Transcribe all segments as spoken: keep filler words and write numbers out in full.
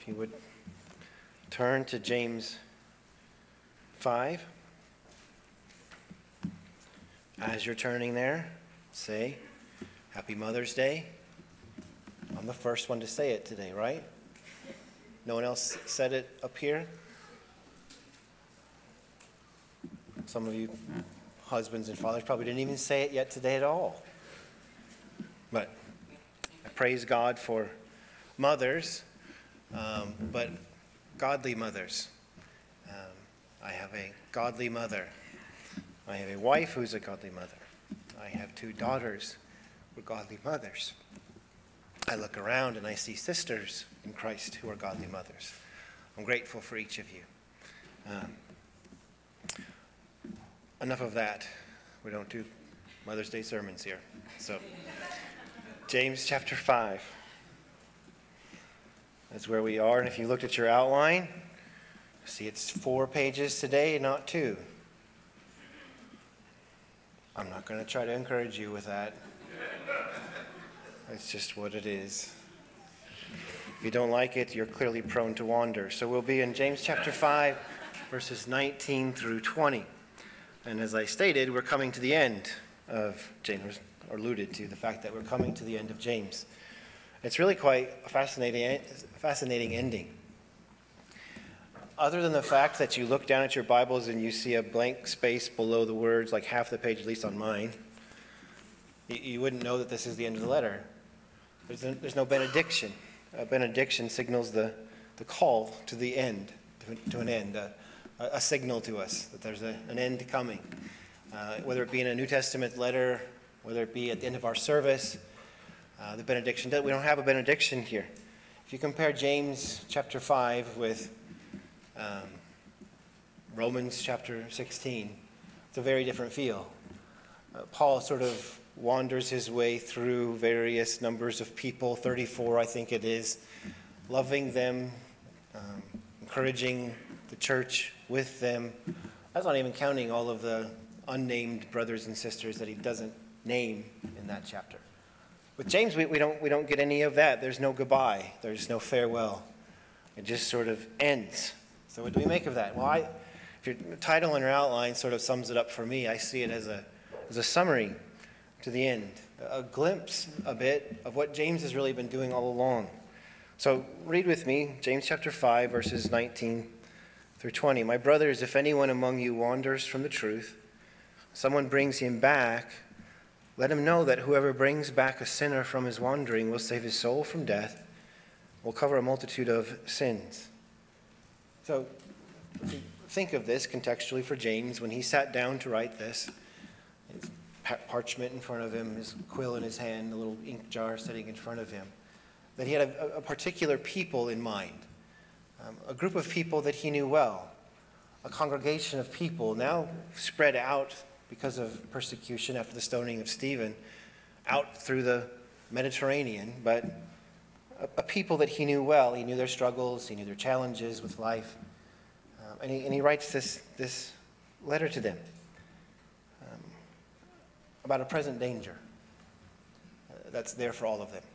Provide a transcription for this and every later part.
If you would turn to James five. As you're turning there, say, Happy Mother's Day. I'm the first one to say it today, right? No one else said it up here? Some of you husbands and fathers probably didn't even say it yet today at all. But I praise God for mothers, um, but godly mothers. Um, I have a godly mother. I have a wife who's a godly mother. I have two daughters who are godly mothers. I look around and I see sisters in Christ who are godly mothers. I'm grateful for each of you. Um, enough of that. We don't do Mother's Day sermons here. So, James chapter five. That's where we are. And if you looked at your outline, see it's four pages today, not two. I'm not going to try to encourage you with that. It's just what it is. If you don't like it, you're clearly prone to wander. So we'll be in James chapter five, verses nineteen through twenty. And as I stated, we're coming to the end of James, or alluded to the fact that we're coming to the end of James. It's really quite a fascinating, fascinating ending. Other than the fact that you look down at your Bibles and you see a blank space below the words, like half the page, at least on mine, you, you wouldn't know that this is the end of the letter. There's, a, there's no benediction. A benediction signals the, the call to the end, to, to an end, a, a signal to us that there's a, an end coming. Uh, whether it be in a New Testament letter, whether it be at the end of our service, uh, the benediction. We don't have a benediction here. If you compare James chapter five with um, Romans chapter sixteen, it's a very different feel. Uh, Paul sort of wanders his way through various numbers of people, thirty-four I think it is, loving them, um, encouraging the church with them. That's not even counting all of the unnamed brothers and sisters that he doesn't name in that chapter. With James, we, we don't we don't get any of that. There's no goodbye. There's no farewell. It just sort of ends. So what do we make of that? Well, I, if your title and your outline sort of sums it up for me, I see it as a as a summary to the end, a glimpse a bit of what James has really been doing all along. So read with me, James chapter five, verses nineteen through twenty. My brothers, if anyone among you wanders from the truth, someone brings him back, let him know that whoever brings back a sinner from his wandering will save his soul from death, will cover a multitude of sins. So think of this contextually for James when he sat down to write this. His parchment in front of him, his quill in his hand, a little ink jar sitting in front of him. That he had a, a particular people in mind, um, a group of people that he knew well, a congregation of people now spread out because of persecution after the stoning of Stephen, out through the Mediterranean, but a, a people that he knew well. He knew their struggles, he knew their challenges with life, um, and, he, and he writes this, this letter to them um, about a present danger uh, that's there for all of them.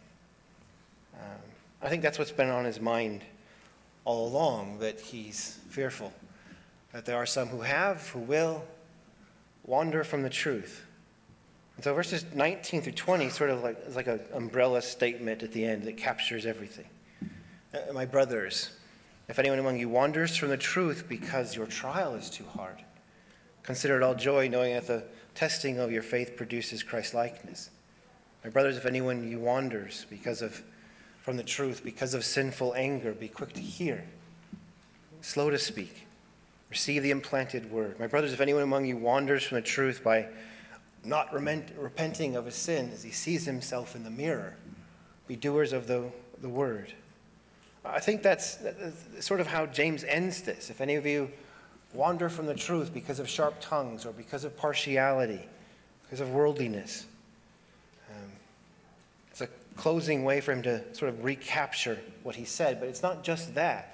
Um, I think that's what's been on his mind all along, that he's fearful, that there are some who have, who will, wander from the truth. And so verses nineteen through twenty sort of like is like an umbrella statement at the end that captures everything. Uh, my brothers, if anyone among you wanders from the truth because your trial is too hard, consider it all joy, knowing that the testing of your faith produces Christ-likeness. My brothers, if anyone you wanders because of from the truth, because of sinful anger, be quick to hear, slow to speak. Receive the implanted word. My brothers, if anyone among you wanders from the truth by not repenting of his sin as he sees himself in the mirror, be doers of the, the word. I think that's, that's sort of how James ends this. If any of you wander from the truth because of sharp tongues or because of partiality, because of worldliness, um, it's a closing way for him to sort of recapture what he said. But it's not just that.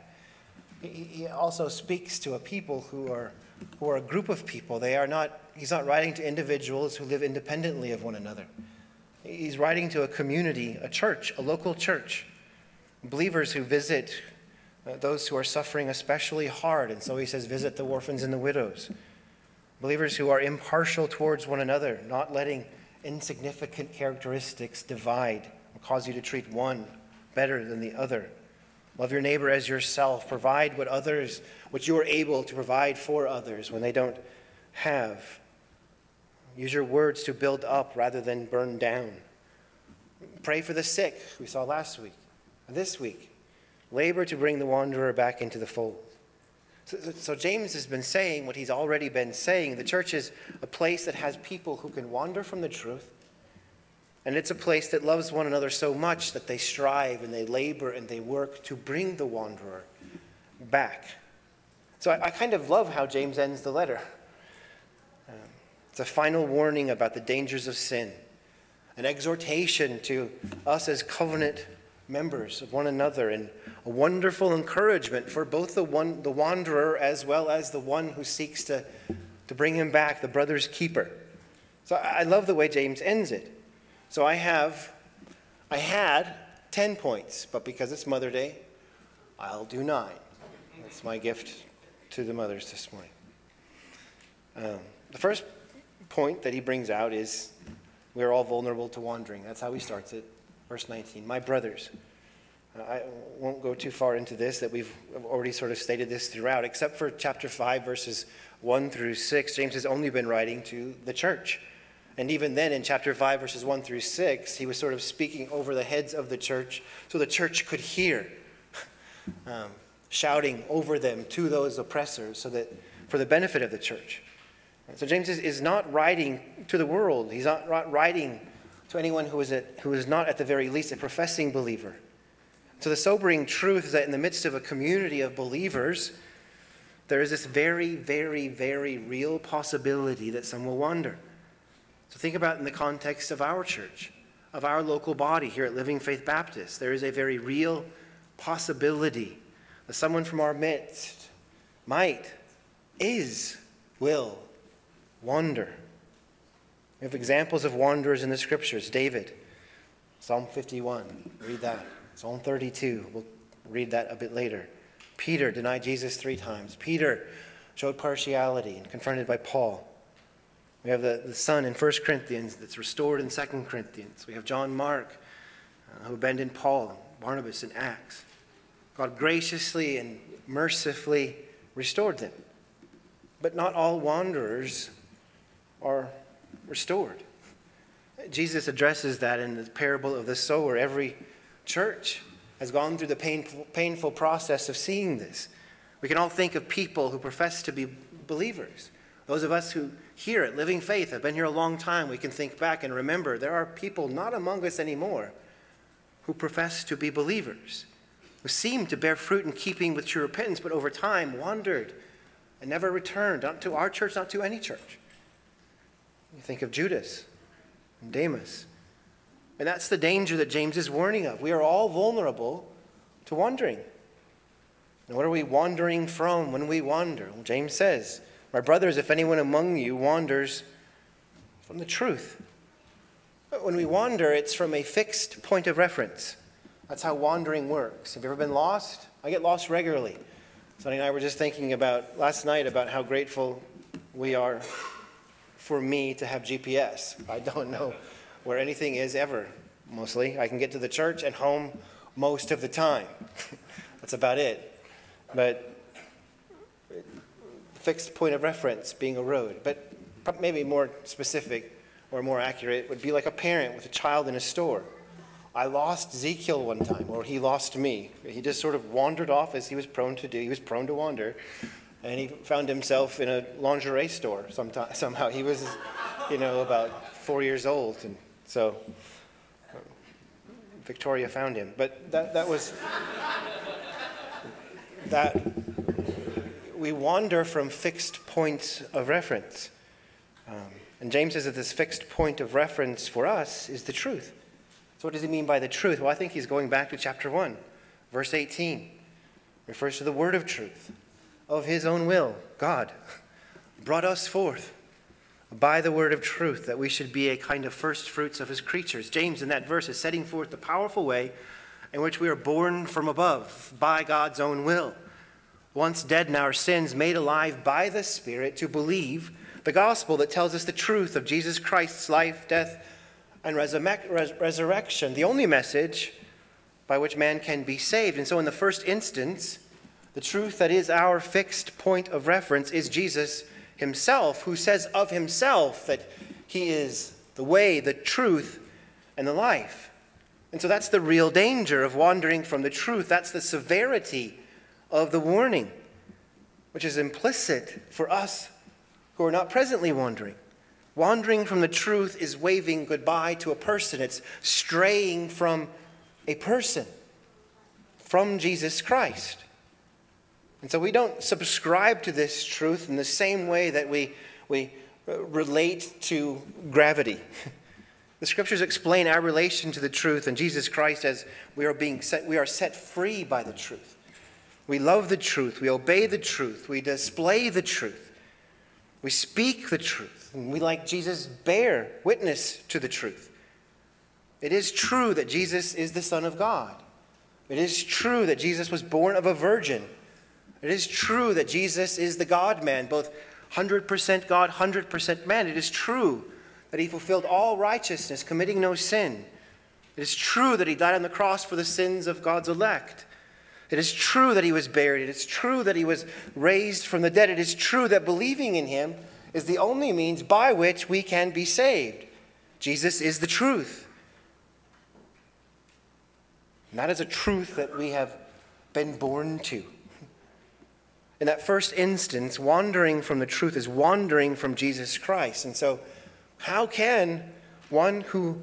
He also speaks to a people who are who are a group of people. They are not, he's not writing to individuals who live independently of one another. He's writing to a community, a church, a local church, believers who visit uh, those who are suffering especially hard. And so he says, visit the orphans and the widows. Believers who are impartial towards one another, not letting insignificant characteristics divide and cause you to treat one better than the other. Love your neighbor as yourself. Provide what others, what you are able to provide for others when they don't have. Use your words to build up rather than burn down. Pray for the sick, we saw last week, this week. Labor to bring the wanderer back into the fold. So, so James has been saying what he's already been saying. The church is a place that has people who can wander from the truth. And it's a place that loves one another so much that they strive and they labor and they work to bring the wanderer back. So I, I kind of love how James ends the letter. Um, it's a final warning about the dangers of sin, an exhortation to us as covenant members of one another, and a wonderful encouragement for both the one, the wanderer as well as the one who seeks to, to bring him back, the brother's keeper. So I love the way James ends it. So I have, I had ten points, but because it's Mother Day, I'll do nine. That's my gift to the mothers this morning. Um, the first point that he brings out is we are all vulnerable to wandering. That's how he starts it. Verse nineteen, my brothers. Uh, I won't go too far into this, that we've already sort of stated this throughout, except for chapter five, verses one through six. James has only been writing to the church. And even then, in chapter five, verses one through six, he was sort of speaking over the heads of the church so the church could hear, um, shouting over them to those oppressors so that for the benefit of the church. And so James is, is not writing to the world. He's not writing to anyone who is, at, who is not, at the very least, a professing believer. So the sobering truth is that in the midst of a community of believers, there is this very, very, very real possibility that some will wander. So think about it in the context of our church, of our local body here at Living Faith Baptist. There is a very real possibility that someone from our midst might, is, will wander. We have examples of wanderers in the scriptures. David, Psalm fifty-one, read that. Psalm thirty-two, we'll read that a bit later. Peter denied Jesus three times. Peter showed partiality and confronted by Paul. We have the, the Son in First Corinthians that's restored in Second Corinthians. We have John Mark, uh, who abandoned Paul, Barnabas in Acts. God graciously and mercifully restored them. But not all wanderers are restored. Jesus addresses that in the parable of the sower. Every church has gone through the painful, painful process of seeing this. We can all think of people who profess to be believers. Those of us who here at Living Faith have been here a long time, we can think back and remember there are people not among us anymore who profess to be believers, who seem to bear fruit in keeping with true repentance, but over time wandered and never returned, not to our church, not to any church. You think of Judas and Demas. And that's the danger that James is warning of. We are all vulnerable to wandering. And what are we wandering from when we wander? Well, James says, my brothers, if anyone among you wanders from the truth. But when we wander, it's from a fixed point of reference. That's how wandering works. Have you ever been lost? I get lost regularly. Sonny and I were just thinking about last night about how grateful we are for me to have G P S. I don't know where anything is ever, mostly. I can get to the church and home most of the time. That's about it. But fixed point of reference being a road. But maybe more specific or more accurate would be like a parent with a child in a store. I lost Ezekiel one time, or he lost me. He just sort of wandered off as he was prone to do. He was prone to wander. And he found himself in a lingerie store sometime, somehow. He was, you know, about four years old. And so Victoria found him. But that, that was, that, we wander from fixed points of reference. Um, and James says that this fixed point of reference for us is the truth. So what does he mean by the truth? Well, I think he's going back to chapter one, verse eighteen. Refers to the word of truth. Of his own will, God brought us forth by the word of truth, that we should be a kind of first fruits of his creatures. James in that verse is setting forth the powerful way in which we are born from above by God's own will, once dead in our sins, made alive by the Spirit to believe the gospel that tells us the truth of Jesus Christ's life, death, and resurrec- res- resurrection, the only message by which man can be saved. And so in the first instance, the truth that is our fixed point of reference is Jesus himself, who says of himself that he is the way, the truth, and the life. And so that's the real danger of wandering from the truth. That's the severity of the warning, which is implicit for us who are not presently wandering. Wandering from the truth is waving goodbye to a person. It's straying from a person, from Jesus Christ. And so we don't subscribe to this truth in the same way that we, we relate to gravity. The scriptures explain our relation to the truth and Jesus Christ as we are being set, we are set free by the truth. We love the truth. We obey the truth. We display the truth. We speak the truth. And we, like Jesus, bear witness to the truth. It is true that Jesus is the Son of God. It is true that Jesus was born of a virgin. It is true that Jesus is the God-man, both one hundred percent God, one hundred percent man. It is true that he fulfilled all righteousness, committing no sin. It is true that he died on the cross for the sins of God's elect. It is true that he was buried. It is true that he was raised from the dead. It is true that believing in him is the only means by which we can be saved. Jesus is the truth. And that is a truth that we have been born to. In that first instance, wandering from the truth is wandering from Jesus Christ. And so, how can one who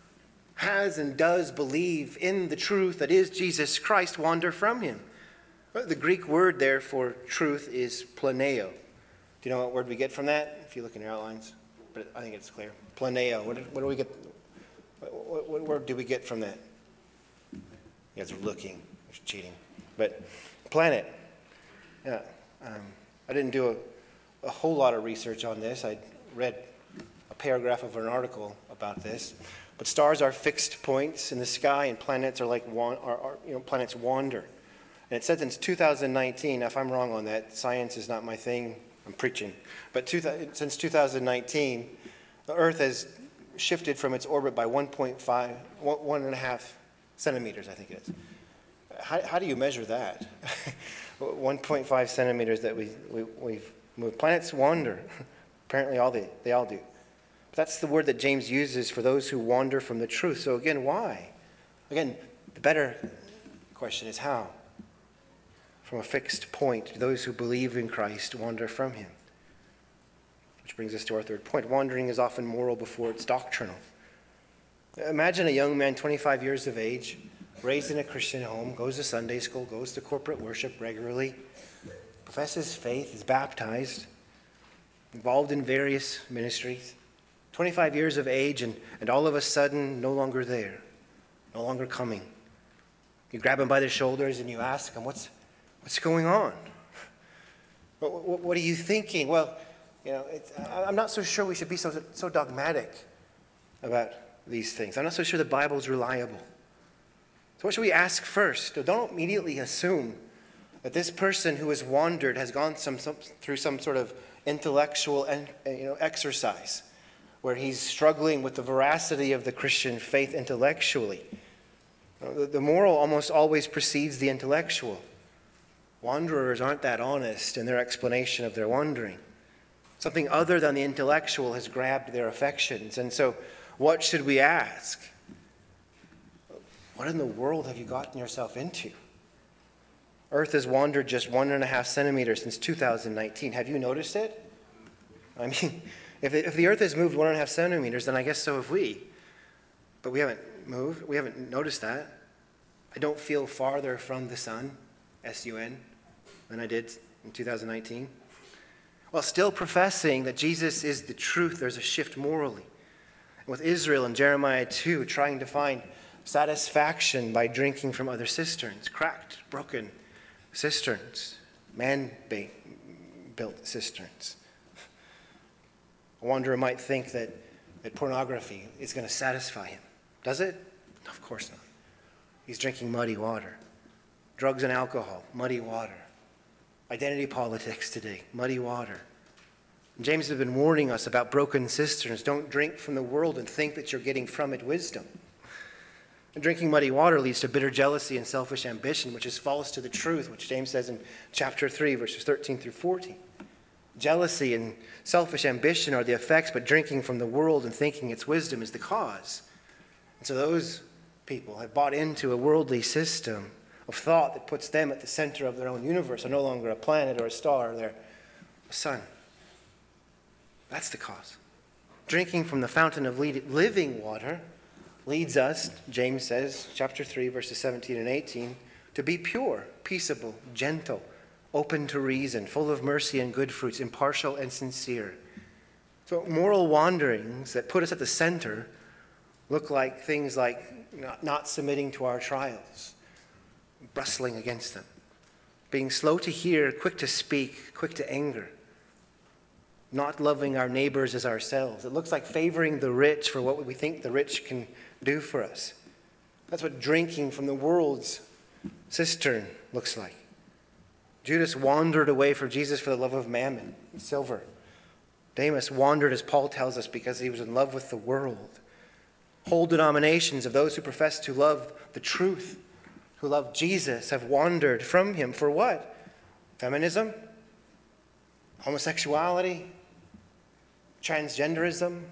has and does believe in the truth that is Jesus Christ wander from him? Well, the Greek word there for truth is planeo. Do you know what word we get from that? If you look in your outlines, but I think it's clear. Planeo. What, what do we get? What, what word do we get from that? You guys are looking, you're cheating. But planet. Yeah, um, I didn't do a, a whole lot of research on this. I read a paragraph of an article about this. But stars are fixed points in the sky, and planets are like are, are, you know planets wander. And it says since two thousand nineteen. If I'm wrong on that, science is not my thing. I'm preaching. But two, since two thousand nineteen, the Earth has shifted from its orbit by one point five, one, one and a half centimeters, I think it is. How, how do you measure that? one point five centimeters that we, we, we've moved. Planets wander. Apparently all they, they all do. But that's the word that James uses for those who wander from the truth. So again, why? Again, the better question is how? From a fixed point, those who believe in Christ wander from him. Which brings us to our third point. Wandering is often moral before it's doctrinal. Imagine a young man, twenty-five years of age, raised in a Christian home, goes to Sunday school, goes to corporate worship regularly, professes faith, is baptized, involved in various ministries. twenty-five years of age, and, and all of a sudden, no longer there, no longer coming. You grab him by the shoulders and you ask him, what's, what's going on? What, what, what are you thinking? Well, you know, it's, I'm not so sure we should be so, so dogmatic about these things. I'm not so sure the Bible's reliable. So what should we ask first? Don't immediately assume that this person who has wandered has gone some, some, through some sort of intellectual and, you know, exercise where he's struggling with the veracity of the Christian faith intellectually. The, the moral almost always precedes the intellectual. Wanderers aren't that honest in their explanation of their wandering. Something other than the intellectual has grabbed their affections. And so what should we ask? What in the world have you gotten yourself into? Earth has wandered just one and a half centimeters since two thousand nineteen. Have you noticed it? I mean, if, it, if the Earth has moved one and a half centimeters, then I guess so have we. But we haven't moved. We haven't noticed that. I don't feel farther from the sun, S U N, than I did in two thousand nineteen. While still professing that Jesus is the truth, there's a shift morally. With Israel in Jeremiah two, trying to find satisfaction by drinking from other cisterns, cracked, broken cisterns, man-built cisterns. A wanderer might think that, that pornography is going to satisfy him. Does it? Of course not. he's drinking muddy water. Drugs and alcohol, muddy water. Identity politics today, muddy water. And James has been warning us about broken cisterns. Don't drink from the world and think that you're getting from it wisdom. And drinking muddy water leads to bitter jealousy and selfish ambition, which is false to the truth, which James says in chapter three, verses thirteen through fourteen. Jealousy and selfish ambition are the effects, but drinking from the world and thinking it's wisdom is the cause. And so those people have bought into a worldly system of thought that puts them at the center of their own universe, are no longer a planet or a star, they're a sun. That's the cause. Drinking from the fountain of living water leads us, James says, chapter three, verses seventeen and eighteen, to be pure, peaceable, gentle, open to reason, full of mercy and good fruits, impartial and sincere. So moral wanderings that put us at the center look like things like not, not submitting to our trials, bristling against them, being slow to hear, quick to speak, quick to anger, not loving our neighbors as ourselves. It looks like favoring the rich for what we think the rich can do for us. That's what drinking from the world's cistern looks like. Judas wandered away from Jesus for the love of mammon, silver. Demas wandered, as Paul tells us, because he was in love with the world. Whole denominations of those who profess to love the truth, who love Jesus, have wandered from him for what? Feminism? Homosexuality? Transgenderism?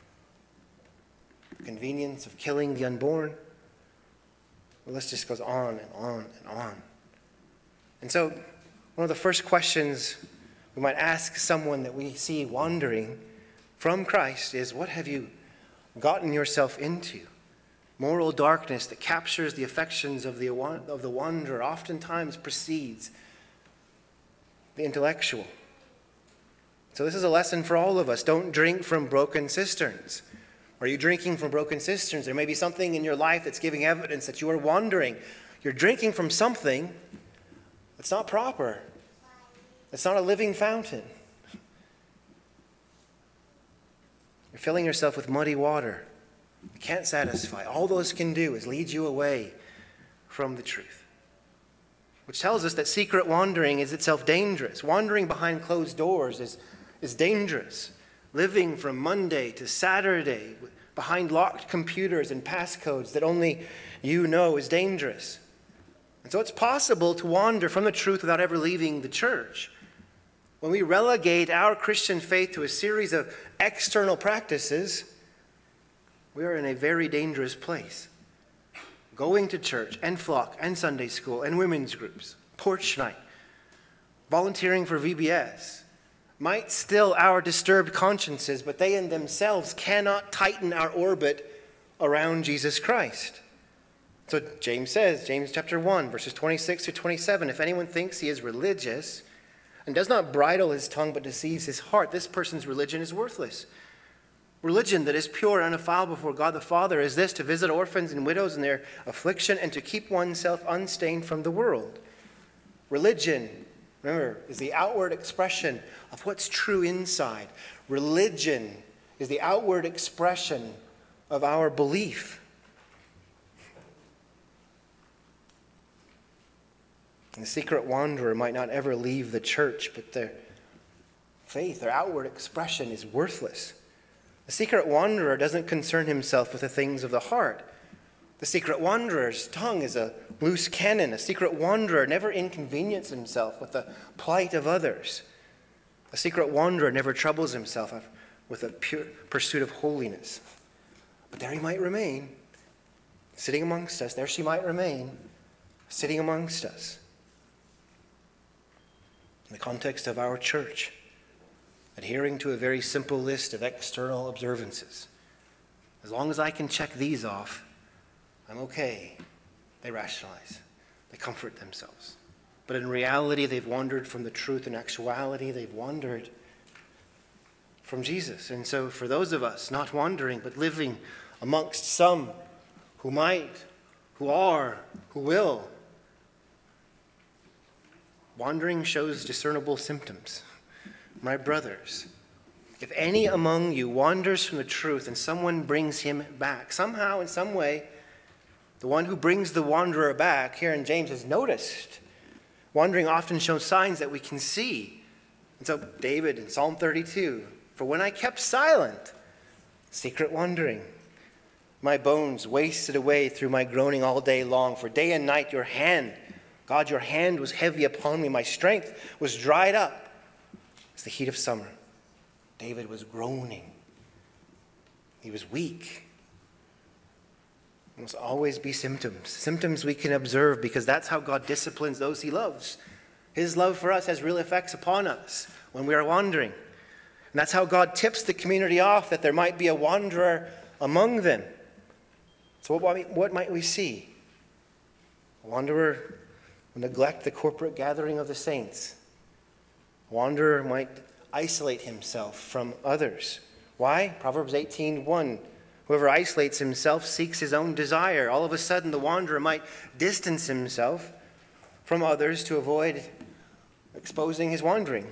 Convenience of killing the unborn? The list just goes on and on and on. And so, one of the first questions we might ask someone that we see wandering from Christ is, what have you gotten yourself into? Moral darkness that captures the affections of the, of the wanderer oftentimes precedes the intellectual. So this is a lesson for all of us. Don't drink from broken cisterns. Are you drinking from broken cisterns? There may be something in your life that's giving evidence that you are wandering. You're drinking from something that's not proper. It's not a living fountain. You're filling yourself with muddy water. It can't satisfy. All those can do is lead you away from the truth. Which tells us that secret wandering is itself dangerous. Wandering behind closed doors is, is dangerous. Living from Monday to Saturday behind locked computers and passcodes that only you know is dangerous. And so it's possible to wander from the truth without ever leaving the church. When we relegate our Christian faith to a series of external practices, we are in a very dangerous place. Going to church and flock and Sunday school and women's groups, porch night, volunteering for V B S, might still our disturbed consciences, but they in themselves cannot tighten our orbit around Jesus Christ. So James says, James chapter one, verses twenty-six to twenty-seven, if anyone thinks he is religious and does not bridle his tongue but deceives his heart, this person's religion is worthless. Religion that is pure and undefiled before God the Father is this: to visit orphans and widows in their affliction and to keep oneself unstained from the world. Religion, remember, is the outward expression of what's true inside. Religion is the outward expression of our belief. And the secret wanderer might not ever leave the church, but their faith, their outward expression is worthless. The secret wanderer doesn't concern himself with the things of the heart. The secret wanderer's tongue is a loose cannon. A secret wanderer never inconveniences himself with the plight of others. A secret wanderer never troubles himself with a pure pursuit of holiness. But there he might remain, sitting amongst us. There she might remain, sitting amongst us. In the context of our church, adhering to a very simple list of external observances. As long as I can check these off, I'm okay. They rationalize. They comfort themselves. But in reality, they've wandered from the truth. In actuality, they've wandered from Jesus. And so for those of us not wandering, but living amongst some who might, who are, who will, wandering shows discernible symptoms. My brothers, if any among you wanders from the truth and someone brings him back, somehow, in some way, The one who brings the wanderer back, here in James, is noticed. Wandering often shows signs that we can see. And so David in Psalm thirty-two, for when I kept silent, secret wandering, my bones wasted away through my groaning all day long. For day and night your hand, God, your hand was heavy upon me. My strength was dried up as the heat of summer. David was groaning. He was weak. There must always be symptoms. Symptoms we can observe because that's how God disciplines those he loves. His love for us has real effects upon us when we are wandering. And that's how God tips the community off that there might be a wanderer among them. So what, what might we see? A wanderer will neglect the corporate gathering of the saints. A wanderer might isolate himself from others. Why? Proverbs eighteen one. Whoever isolates himself seeks his own desire. All of a sudden, the wanderer might distance himself from others to avoid exposing his wandering.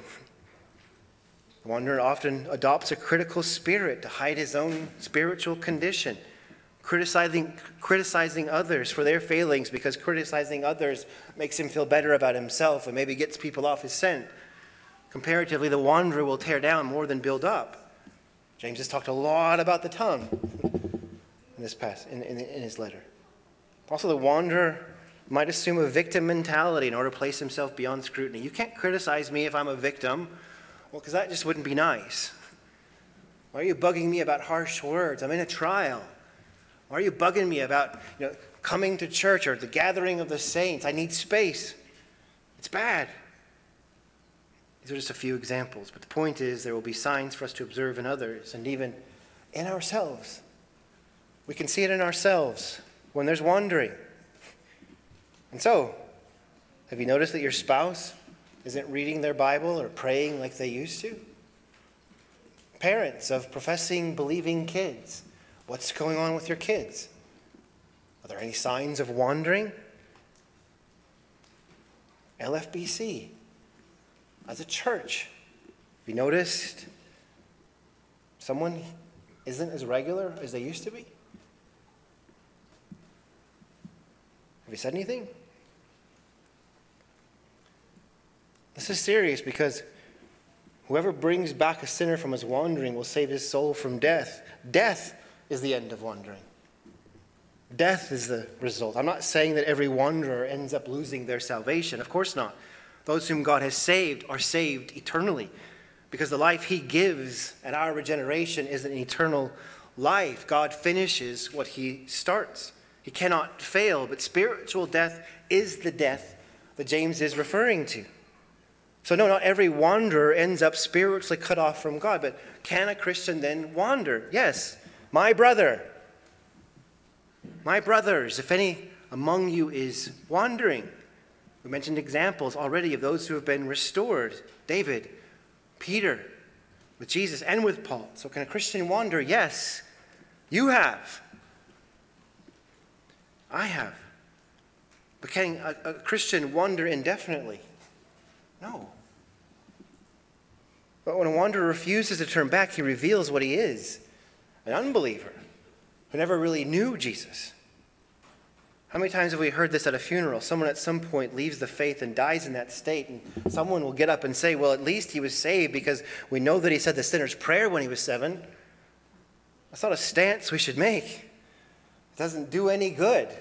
The wanderer often adopts a critical spirit to hide his own spiritual condition, criticizing, criticizing others for their failings because criticizing others makes him feel better about himself and maybe gets people off his scent. Comparatively, the wanderer will tear down more than build up. James has talked a lot about the tongue in this past, in, in, in his letter. Also, the wanderer might assume a victim mentality in order to place himself beyond scrutiny. You can't criticize me if I'm a victim. Well, because that just wouldn't be nice. Why are you bugging me about harsh words? I'm in a trial. Why are you bugging me about, you know, coming to church or the gathering of the saints? I need space. It's bad. These are just a few examples. But the point is there will be signs for us to observe in others and even in ourselves. We can see it in ourselves when there's wandering. And so, have you noticed that your spouse isn't reading their Bible or praying like they used to? Parents of professing, believing kids, what's going on with your kids? Are there any signs of wandering? L F B C, as a church, have you noticed someone isn't as regular as they used to be? Have you said anything? This is serious because whoever brings back a sinner from his wandering will save his soul from death. Death is the end of wandering. Death is the result. I'm not saying that every wanderer ends up losing their salvation. Of course not. Those whom God has saved are saved eternally because the life he gives at our regeneration is an eternal life. God finishes what he starts. He cannot fail, but spiritual death is the death that James is referring to. So no, not every wanderer ends up spiritually cut off from God, but can a Christian then wander? Yes, my brother, my brothers, if any among you is wandering. We mentioned examples already of those who have been restored. David, Peter, with Jesus and with Paul. So can a Christian wander? Yes, you have. I have. But can a, a Christian wander indefinitely? No. But when a wanderer refuses to turn back, he reveals what he is, an unbeliever who never really knew Jesus. How many times have we heard this at a funeral? Someone at some point leaves the faith and dies in that state, and someone will get up and say, well, at least he was saved because we know that he said the sinner's prayer when he was seven. That's not a stance we should make. It doesn't do any good.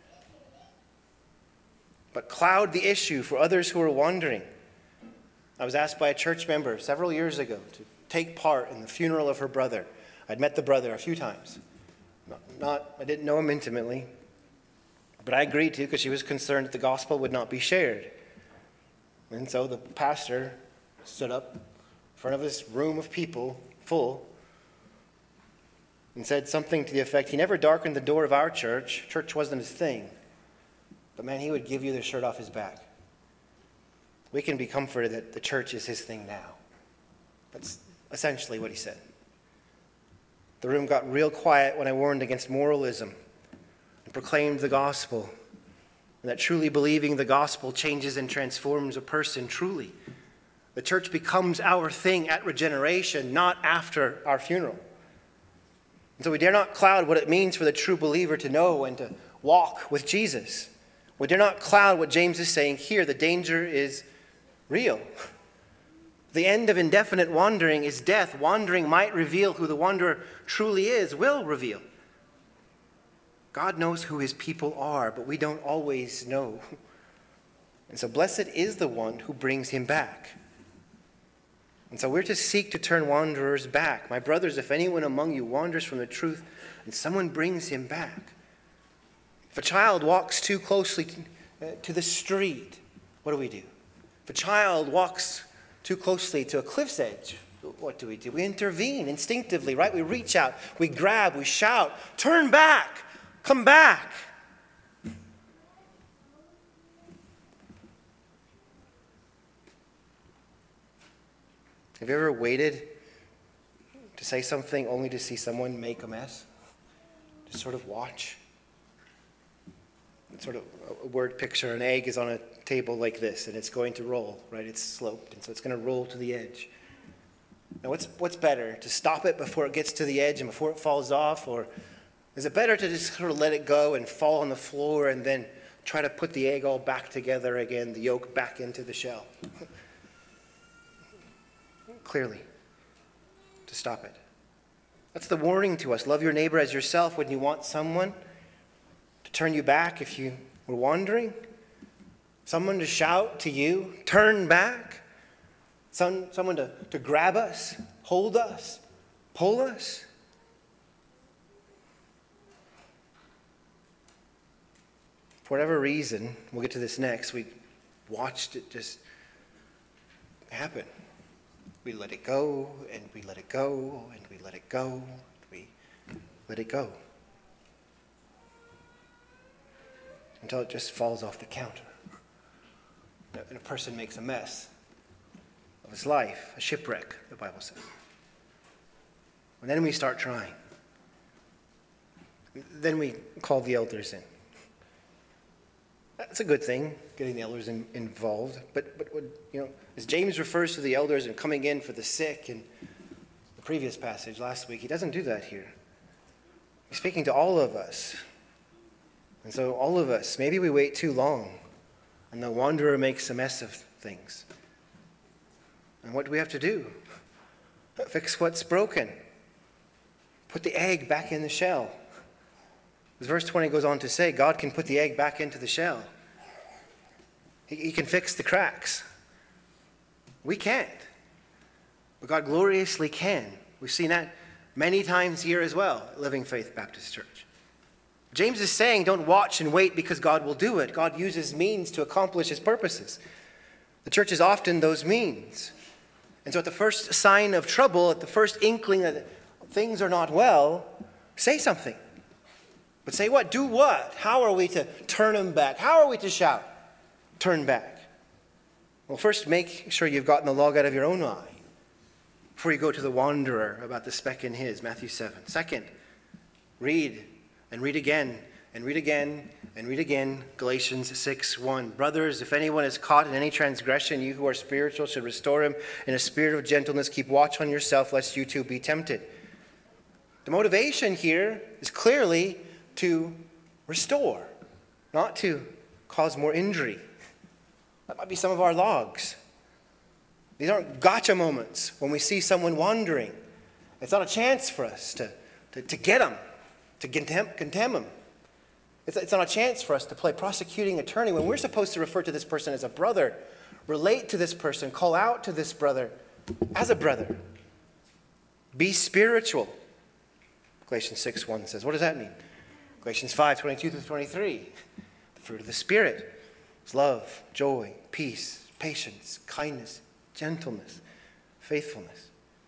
But cloud the issue for others who are wandering. I was asked by a church member several years ago to take part in the funeral of her brother. I'd met the brother a few times. Not, not I didn't know him intimately, but I agreed to because she was concerned that the gospel would not be shared. And so the pastor stood up in front of this room of people, full, and said something to the effect, he never darkened the door of our church. Church wasn't his thing. But man, he would give you the shirt off his back. We can be comforted that the church is his thing now. That's essentially what he said. The room got real quiet when I warned against moralism and proclaimed the gospel, and that truly believing the gospel changes and transforms a person truly. The church becomes our thing at regeneration, not after our funeral. And so we dare not cloud what it means for the true believer to know and to walk with Jesus. We dare not cloud what James is saying here. The danger is real. The end of indefinite wandering is death. Wandering might reveal who the wanderer truly is, will reveal. God knows who his people are, but we don't always know. And so blessed is the one who brings him back. And so we're to seek to turn wanderers back. My brothers, if anyone among you wanders from the truth and someone brings him back. If a child walks too closely to the street, what do we do? If a child walks too closely to a cliff's edge, what do we do? We intervene instinctively, right? We reach out, we grab, we shout, turn back, come back. Have you ever waited to say something only to see someone make a mess? Just sort of watch. Sort of a word picture, an egg is on a table like this, and it's going to roll, right? It's sloped, and so it's going to roll to the edge. Now, what's what's better, to stop it before it gets to the edge and before it falls off, or is it better to just sort of let it go and fall on the floor and then try to put the egg all back together again, the yolk back into the shell? Clearly, to stop it. That's the warning to us. Love your neighbor as yourself. When you want someone to turn you back if you were wandering, someone to shout to you, turn back, Some, someone to, to grab us, hold us, pull us. For whatever reason, we'll get to this next, we watched it just happen. We let it go, and we let it go, and we let it go, and we let it go. Until it just falls off the counter. And a person makes a mess of his life, a shipwreck, the Bible says. And then we start trying. Then we call the elders in. That's a good thing, getting the elders in, involved. But, but you know, as James refers to the elders and coming in for the sick in the previous passage last week, he doesn't do that here. He's speaking to all of us. And so all of us, maybe we wait too long, and the wanderer makes a mess of things. And what do we have to do? Fix what's broken. Put the egg back in the shell. As verse twenty goes on to say, God can put the egg back into the shell. He, he can fix the cracks. We can't. But God gloriously can. We've seen that many times here as well at Living Faith Baptist Church. James is saying don't watch and wait because God will do it. God uses means to accomplish his purposes. The church is often those means. And so at the first sign of trouble, at the first inkling that things are not well, say something. But say what? Do what? How are we to turn them back? How are we to shout? Turn back. Well, first make sure you've gotten the log out of your own eye before you go to the wanderer about the speck in his, Matthew seven. Second, read and read again and read again and read again, Galatians six one. Brothers, if anyone is caught in any transgression, you who are spiritual should restore him in a spirit of gentleness. Keep watch on yourself, lest you too be tempted. The motivation here is clearly to restore, not to cause more injury. That might be some of our logs. These aren't gotcha moments when we see someone wandering. It's not a chance for us to, to, to get them, to condemn, condemn them. It's, it's not a chance for us to play prosecuting attorney when we're supposed to refer to this person as a brother, relate to this person, call out to this brother as a brother. Be spiritual. Galatians six one says, what does that mean? Galatians five twenty-two through twenty-three. The fruit of the Spirit is love, joy, peace, patience, kindness, gentleness, faithfulness,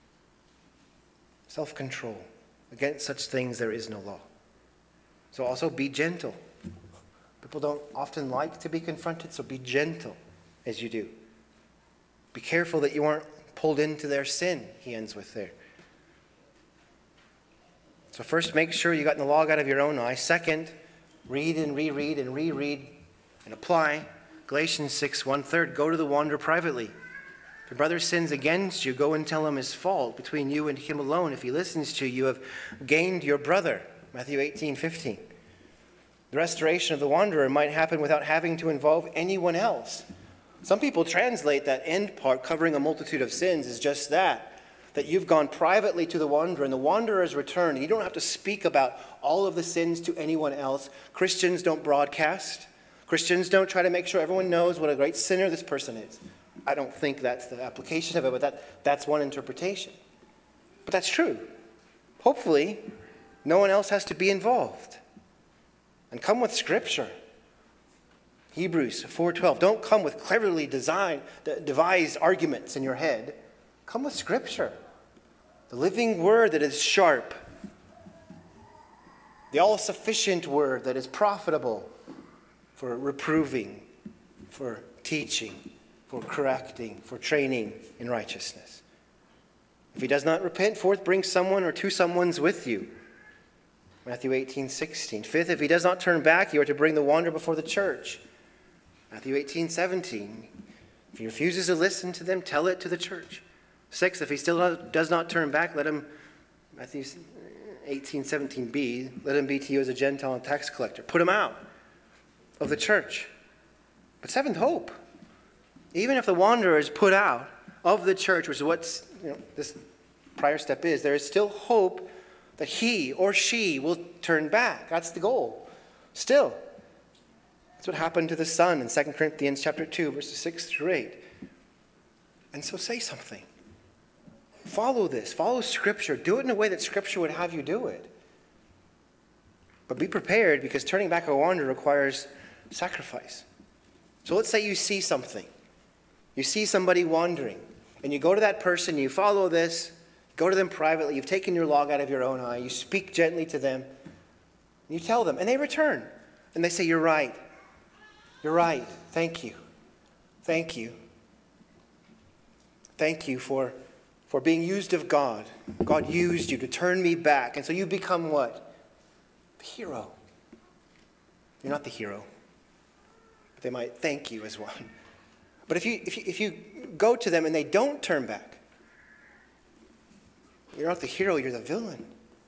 self-control. Against such things there is no law. So also be gentle. People don't often like to be confronted, so be gentle as you do. Be careful that you aren't pulled into their sin, he ends with there. So first, make sure you got the log out of your own eye. Second, read and reread and reread and apply Galatians six one. Third, go to the wanderer privately. If your brother sins against you, go and tell him his fault between you and him alone. If he listens to you, you have gained your brother. Matthew eighteen fifteen. The restoration of the wanderer might happen without having to involve anyone else. Some people translate that end part, covering a multitude of sins, as just that, that you've gone privately to the wanderer and the wanderer has returned. And you don't have to speak about all of the sins to anyone else. Christians don't broadcast. Christians don't try to make sure everyone knows what a great sinner this person is. I don't think that's the application of it, but that, that's one interpretation. But that's true. Hopefully, no one else has to be involved. And come with Scripture. Hebrews four twelve. Don't come with cleverly designed, devised arguments in your head. Come with Scripture. The living word that is sharp. The all-sufficient word that is profitable for reproving, for teaching, for correcting, for training in righteousness. If he does not repent, fourth, bring someone or two someones with you. Matthew eighteen sixteen. Fifth, if he does not turn back, you are to bring the wanderer before the church. Matthew eighteen seventeen. If he refuses to listen to them, tell it to the church. Sixth, if he still does not turn back, let him, Matthew eighteen seventeen b, let him be to you as a Gentile and tax collector. Put him out of the church. But seventh, hope. Even if the wanderer is put out of the church, which is what you know, this prior step is, there is still hope that he or she will turn back. That's the goal. Still. That's what happened to the son in Second Corinthians chapter two, verses six through eight. And so say something. Follow this. Follow Scripture. Do it in a way that Scripture would have you do it. But be prepared, because turning back a wanderer requires sacrifice. So let's say you see something. You see somebody wandering, and you go to that person, you follow this, go to them privately, you've taken your log out of your own eye, you speak gently to them, you tell them, and they return. And they say, you're right. You're right. Thank you. Thank you. Thank you for, for being used of God. God used you to turn me back. And so you become what? The hero. You're not the hero. But they might thank you as one. But if you, if you, if you go to them and they don't turn back, you're not the hero, you're the villain.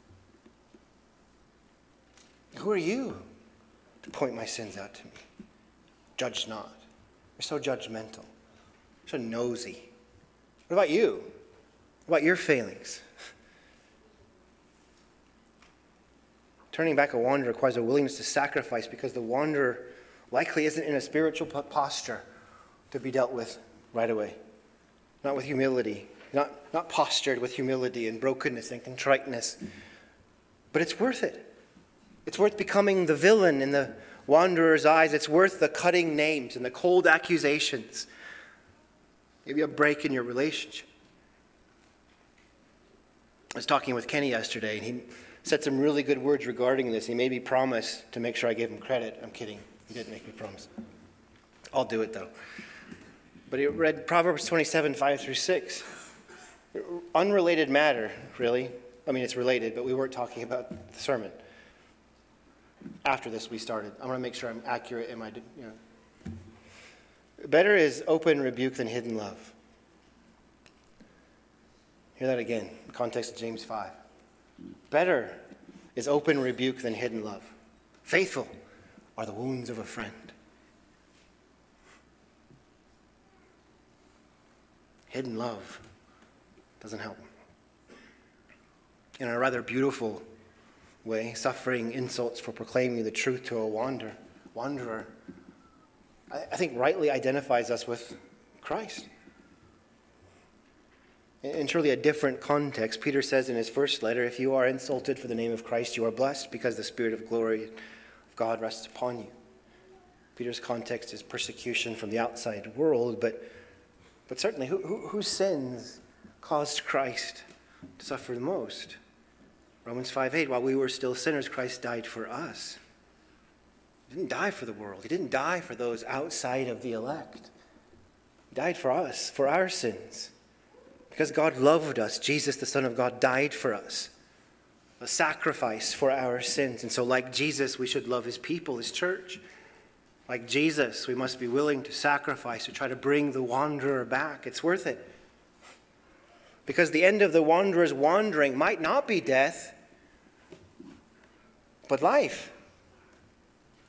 Who are you to point my sins out to me? Judge not. You're so judgmental. You're so nosy. What about you? What about your failings? Turning back a wanderer requires a willingness to sacrifice, because the wanderer likely isn't in a spiritual posture to be dealt with right away. Not with humility. Not, not postured with humility and brokenness and contriteness. But it's worth it. It's worth becoming the villain in the wanderer's eyes. It's worth the cutting names and the cold accusations. Maybe a break in your relationship. I was talking with Kenny yesterday, and he said some really good words regarding this. He made me promise to make sure I gave him credit. I'm kidding. He didn't make me promise. I'll do it, though. But he read Proverbs twenty-seven, five through six. Unrelated matter, really. I mean, it's related, but we weren't talking about the sermon. After this, we started. I want to make sure I'm accurate in my, you know. Better is open rebuke than hidden love. Hear that again, in the context of James five. Better is open rebuke than hidden love. Faithful are the wounds of a friend. Hidden love doesn't help. In a rather beautiful way, suffering insults for proclaiming the truth to a wander, wanderer, I, I think rightly identifies us with Christ. In, in truly a different context, Peter says in his first letter, if you are insulted for the name of Christ, you are blessed, because the Spirit of glory of God rests upon you. Peter's context is persecution from the outside world, but, but certainly who, who, whose sins caused Christ to suffer the most? Romans five eight, while we were still sinners, Christ died for us. He didn't die for the world. He didn't die for those outside of the elect. He died for us, for our sins. Because God loved us, Jesus, the Son of God, died for us. A sacrifice for our sins. And so like Jesus, we should love his people, his church. Like Jesus, we must be willing to sacrifice to try to bring the wanderer back. It's worth it. Because the end of the wanderer's wandering might not be death, but life.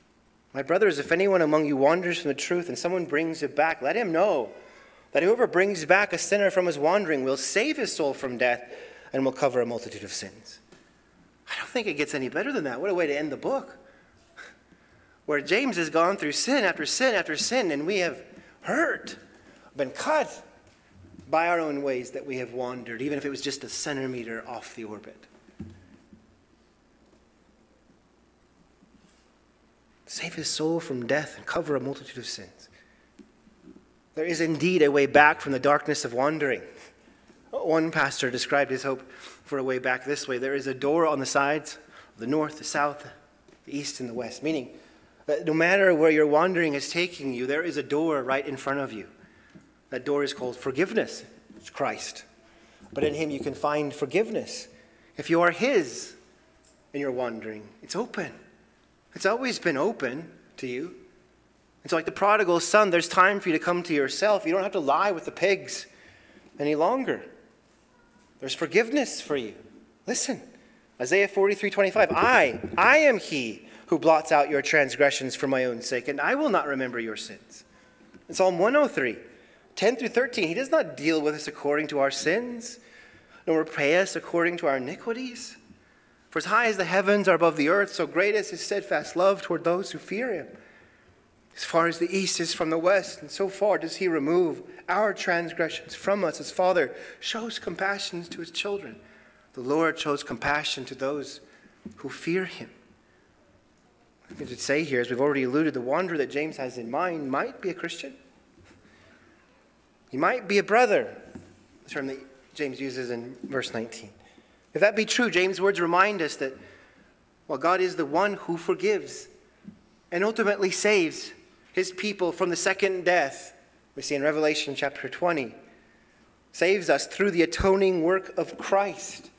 My brothers, if anyone among you wanders from the truth and someone brings it back, let him know that whoever brings back a sinner from his wandering will save his soul from death and will cover a multitude of sins. I don't think it gets any better than that. What a way to end the book. Where James has gone through sin after sin after sin, and we have hurt, been cut by our own ways that we have wandered, even if it was just a centimeter off the orbit. Save his soul from death and cover a multitude of sins. There is indeed a way back from the darkness of wandering. One pastor described his hope for a way back this way. There is a door on the sides of the north, the south, the east, and the west, meaning that no matter where your wandering is taking you, there is a door right in front of you. That door is called forgiveness. It's Christ. But in him you can find forgiveness. If you are his and you're wandering, it's open. It's always been open to you. It's like the prodigal son. There's time for you to come to yourself. You don't have to lie with the pigs any longer. There's forgiveness for you. Listen, Isaiah forty-three twenty-five. I, I am he who blots out your transgressions for my own sake, and I will not remember your sins. In Psalm one oh three, ten through thirteen, he does not deal with us according to our sins, nor repay us according to our iniquities. For as high as the heavens are above the earth, so great is his steadfast love toward those who fear him. As far as the east is from the west, and so far does he remove our transgressions from us. As Father shows compassion to his children, the Lord shows compassion to those who fear him. I should say here, as we've already alluded, the wanderer that James has in mind might be a Christian. He might be a brother, the term that James uses in verse nineteen. If that be true, James' words remind us that, well, God is the one who forgives and ultimately saves his people from the second death. We see in Revelation chapter twenty, saves us through the atoning work of Christ.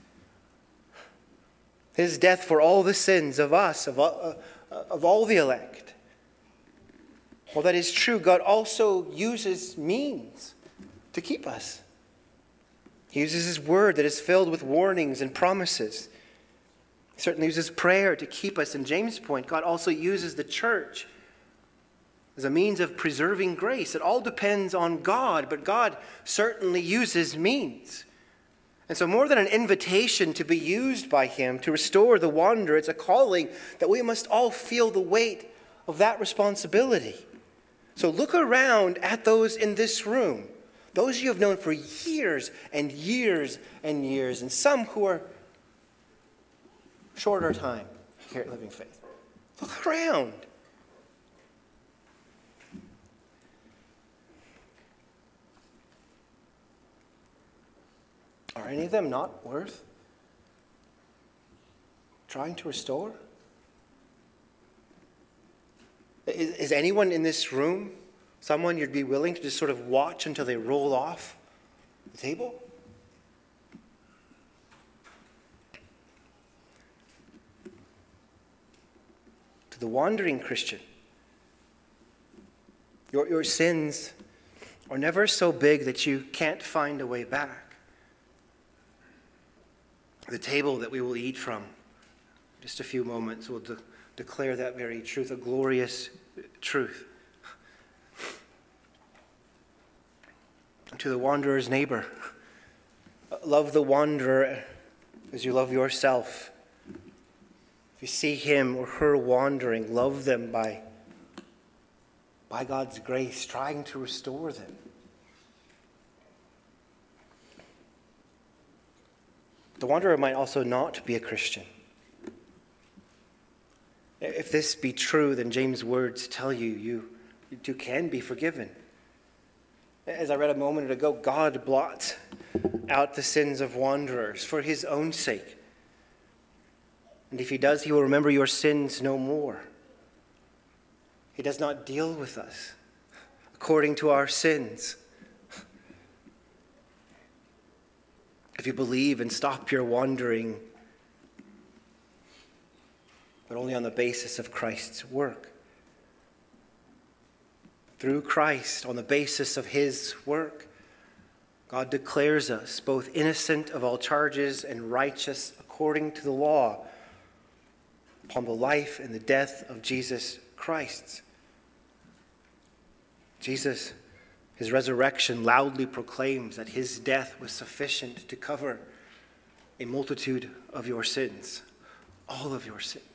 His death for all the sins of us, of all, uh, of all the elect. Well, that is true. God also uses means to keep us. He uses his word that is filled with warnings and promises. He certainly uses prayer to keep us. In James' point, God also uses the church as a means of preserving grace. It all depends on God, but God certainly uses means. And so more than an invitation to be used by him to restore the wanderer, it's a calling that we must all feel the weight of that responsibility. So look around at those in this room. Those you have known for years and years and years, and some who are shorter time here at Living Faith. Look around. Are any of them not worth trying to restore? Is, is anyone in this room someone you'd be willing to just sort of watch until they roll off the table? To the wandering Christian, your, your sins are never so big that you can't find a way back. The table that we will eat from in just a few moments will de- declare that very truth, a glorious truth. To the wanderer's neighbor, love the wanderer as you love yourself. If you see him or her wandering, love them by, by God's grace, trying to restore them. The wanderer might also not be a Christian. If this be true, then James' words tell you, you, you too can be forgiven. As I read a moment ago, God blots out the sins of wanderers for his own sake. And if he does, he will remember your sins no more. He does not deal with us according to our sins. If you believe and stop your wandering, but only on the basis of Christ's work. Through Christ, on the basis of his work, God declares us both innocent of all charges and righteous according to the law upon the life and the death of Jesus Christ's. Jesus, his resurrection loudly proclaims that his death was sufficient to cover a multitude of your sins, all of your sins.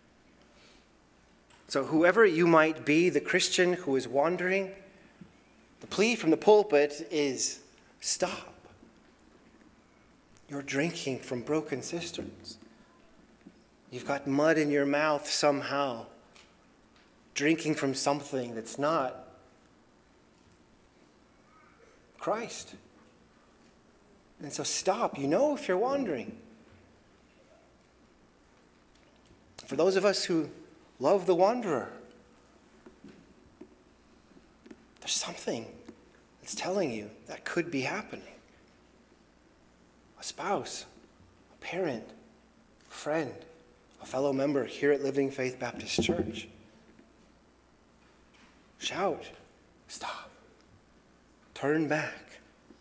So whoever you might be, the Christian who is wandering, the plea from the pulpit is stop. You're drinking from broken cisterns. You've got mud in your mouth somehow, drinking from something that's not Christ. And so stop. You know if you're wandering. For those of us who love the wanderer, there's something that's telling you that could be happening. A spouse, a parent, a friend, a fellow member here at Living Faith Baptist Church. Shout, stop, turn back.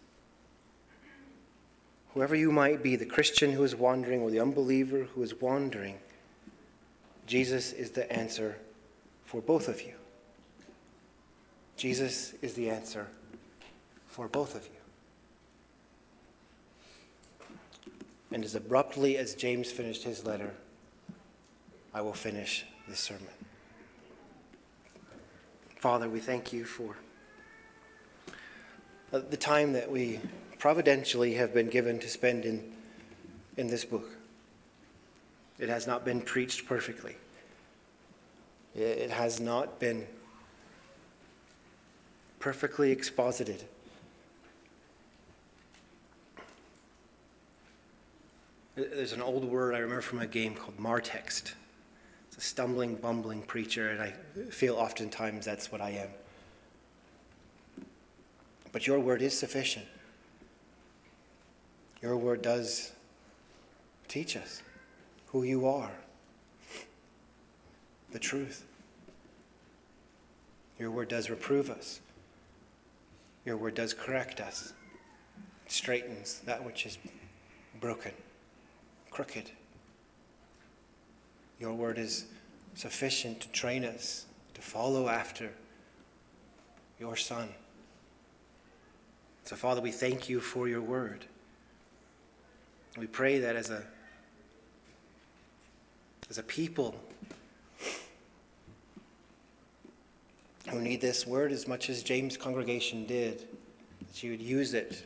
Whoever you might be, the Christian who is wandering or the unbeliever who is wandering, Jesus is the answer for both of you. Jesus is the answer for both of you. And as abruptly as James finished his letter, I will finish this sermon. Father, we thank you for the time that we providentially have been given to spend in, in this book. It has not been preached perfectly. It has not been perfectly exposited. There's an old word I remember from a game called martext. It's a stumbling, bumbling preacher, and I feel oftentimes that's what I am. But your word is sufficient. Your word does teach us who you are, the truth. Your word does reprove us. Your word does correct us. It straightens that which is broken, crooked. Your word is sufficient to train us to follow after your Son. So, Father, we thank you for your word. We pray that as a as a people who need this word as much as James' congregation did, that you would use it,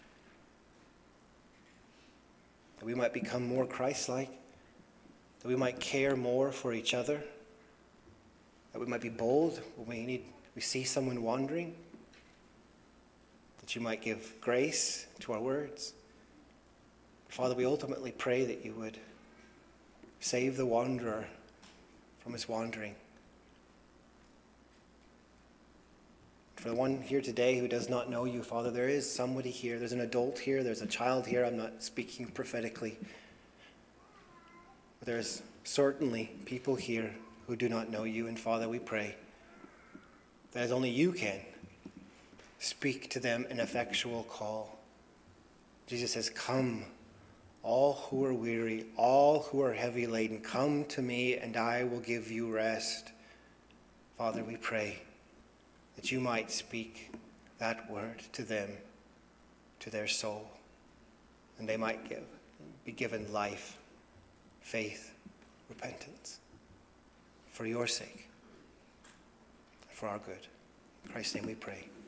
that we might become more Christ-like, that we might care more for each other, that we might be bold when we need we see someone wandering, that you might give grace to our words. Father, we ultimately pray that you would save the wanderer from his wandering. For the one here today who does not know you, Father, there is somebody here. There's an adult here. There's a child here. I'm not speaking prophetically. But there's certainly people here who do not know you. And Father, we pray that as only you can, speak to them an effectual call. Jesus says, come, all who are weary, all who are heavy laden, come to me and I will give you rest. Father, we pray that you might speak that word to them, to their soul, and they might give, be given life, faith, repentance, for your sake, for our good. In Christ's name we pray.